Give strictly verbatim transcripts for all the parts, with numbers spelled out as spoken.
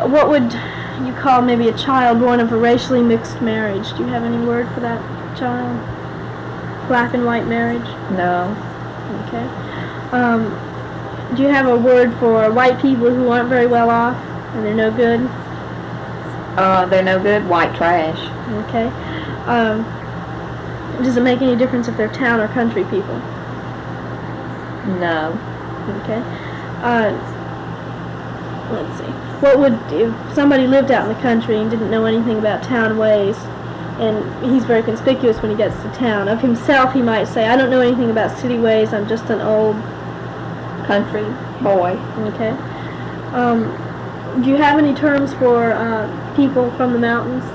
what would you call maybe a child born of a racially mixed marriage? Do you have any word for that child? Black and white marriage? No. Okay. Um, do you have a word for white people who aren't very well off and they're no good? Uh, they're no good. White trash. Okay. Um, does it make any difference if they're town or country people? No. Okay. Uh, let's see. What would, if somebody lived out in the country and didn't know anything about town ways, and he's very conspicuous when he gets to town, of himself he might say, I don't know anything about city ways, I'm just an old country boy. Okay. Um, do you have any terms for uh, people from the mountains?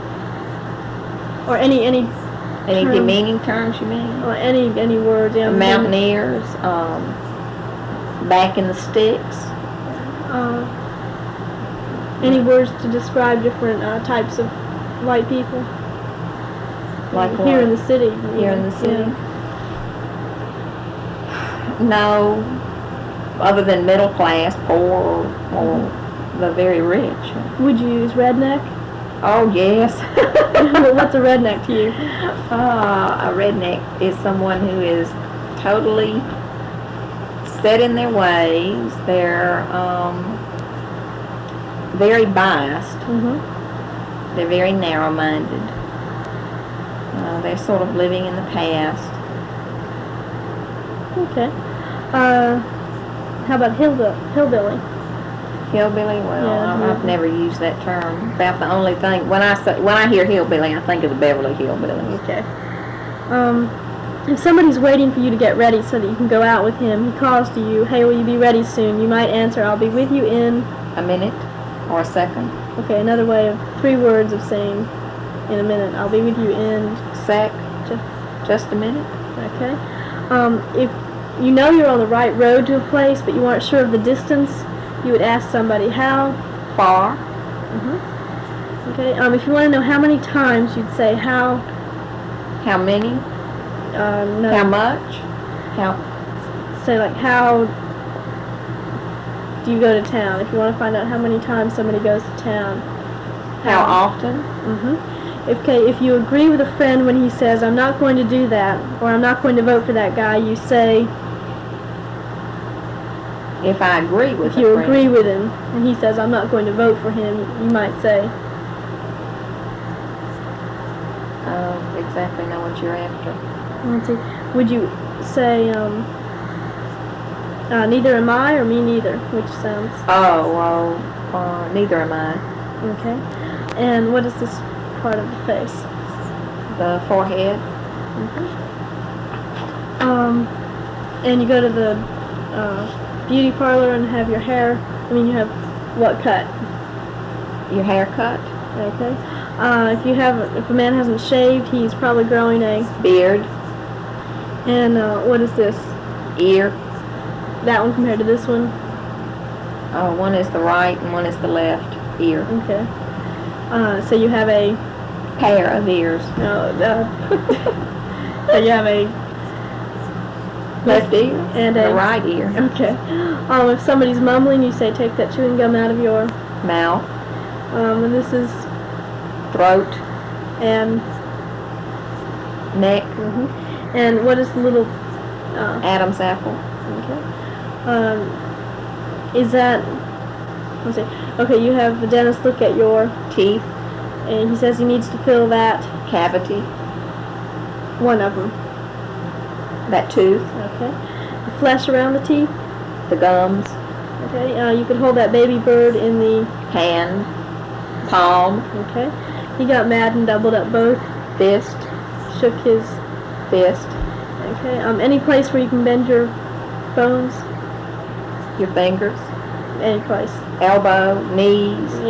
Or any, any Any term, demeaning terms, you mean? Or any, any words? Yeah, Mountaineers, um, back in the sticks. Uh, any words to describe different uh, types of white people? Like Here what? in the city. Here in the city? Yeah. No, other than middle class, poor, or, or the very rich. Would you use redneck? Oh, yes. What's a redneck to you? Uh, a redneck is someone who is totally set in their ways. They're um, very biased. Mm-hmm. They're very narrow-minded. Uh, they're sort of living in the past. Okay. Uh, how about hillbilly? Hillbilly. Hillbilly? Well, Yeah, I- I've yeah. never used that term. About the only thing when I say when I hear hillbilly, I think of the Beverly Hillbillies. Okay. Um, if somebody's waiting for you to get ready so that you can go out with him, he calls to you, hey, will you be ready soon? You might answer, I'll be with you in... A minute or a second. Okay, another way of three words of saying in a minute, I'll be with you in... Sec. Just, Just a minute. okay. Um, if you know you're on the right road to a place, but you aren't sure of the distance, you would ask somebody how... Far. Mm-hmm. Okay, um, if you want to know how many times, you'd say how... How many? Uh, no. How much? How? Say like how do you go to town? If you want to find out how many times somebody goes to town. How often? Mm-hmm. Okay, if you agree with a friend when he says, I'm not going to do that, or I'm not going to vote for that guy, you say... If I agree with If you a friend. agree with him, and he says, I'm not going to vote for him, you might say... I don't exactly know what you're after. Let's see. Would you say, um... Uh, neither am I, or me neither? Which sounds... Oh, well, uh, neither am I. Okay. And what is this part of the face? The forehead. Mm-hmm. Um, and you go to the uh, beauty parlor and have your hair, I mean you have what cut? Your haircut. Okay. Uh, if you have, if a man hasn't shaved, he's probably growing a Beard. And uh, what is this? Ear. That one compared to this one? Oh, one is the right and one is the left ear. Okay. Uh, so you have a... Pair of ears. No, uh, so you have a... Left ear And a a... right ear. Okay. Um, if somebody's mumbling, you say, take that chewing gum out of your... Mouth. Um, and this is... Throat. And... Neck. Mm-hmm. And what is the little... Uh, Adam's apple. okay. Um, is that... Let's see. Okay, you have the dentist look at your... Teeth. And he says he needs to fill that... Cavity. One of them. That tooth. Okay. The flesh around the teeth. The gums. Okay. Uh, you could hold that baby bird in the... Hand. Palm. Okay. He got mad and doubled up both. Fist. Shook his... Fist. Okay. Um, any place where you can bend your bones? Your fingers. Any place. Elbow. Knees.